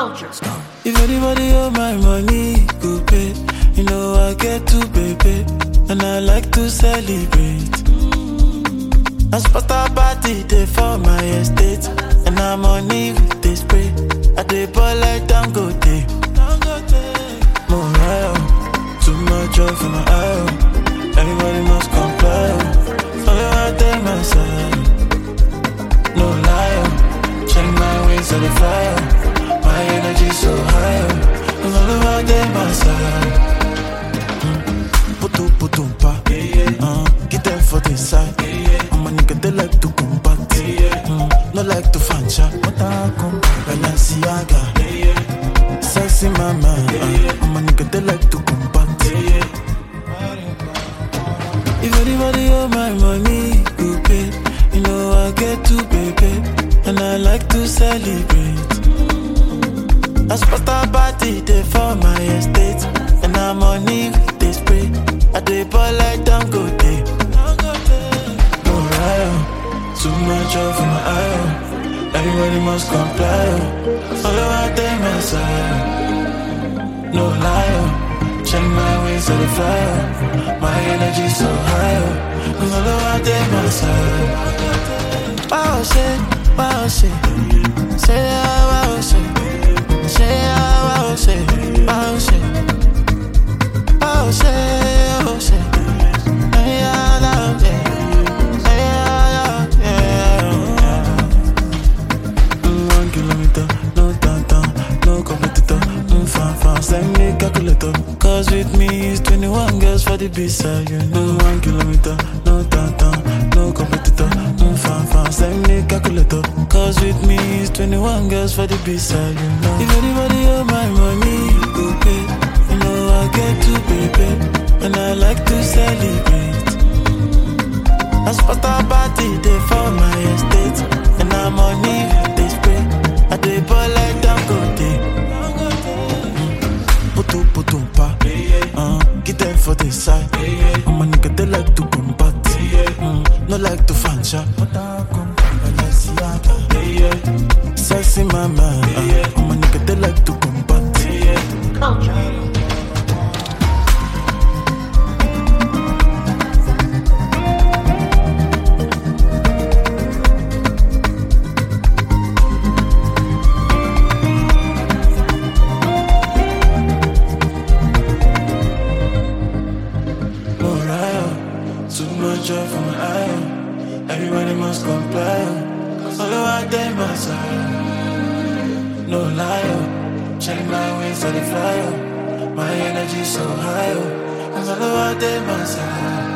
Culture. If anybody owe my money, go pay. You know I get to pay, and I like to celebrate. I spot a party day for my estate, and I'm on with this spray. I dey ball like Dangote. Morale, too much joy for my eye. Everybody must comply. Follow out there my side. No liar, check my ways on the flyer. My energy so high. Follow out there my side. Putum pa, get them for the side. I'm a nigga they like to combat. No like to fan shot, but I come Balenciaga. Sexy mama, I'm a nigga they like to combat. If anybody owe my money, go pay. You know I get to pay, and I like to celebrate. I spot a party day for my estate, and I'm on with this spray. I dey ball like Dangote. Alright, too much off my eye. Everybody must comply. Follow out there my side. No liar, check my ways on the fire. My energy so high. Follow out there my side. Wow shit, say wow shit. Say wow shit, wow shit. Oh shit, oh shit. Hey, I love it. Hey, I love it. 1 kilometer, no downtown, no competitor. Fan, send me calculator. Cause with me is 21 girls for the B-side, you know. 1 kilometer, no downtown, no competitor. Fan, send me calculator. Cause with me is 21 girls for the B-side, you know. If anybody owe my money, go pay. You know I get to pay, and I like to celebrate. I spot a party day for my estate, and I'm on with this spray. I dey ball like Dangote. Putum pa, get them for the side. I'm a nigga they like to combat. No like to fan shot, but I come Balenciaga. Sexy mama, I'm a nigga they like to combat. Culture. Too much joy for my eye. Everybody must comply. Follow out there my side. No liar, check my ways on the flyer. My energy so high. Follow out there my side.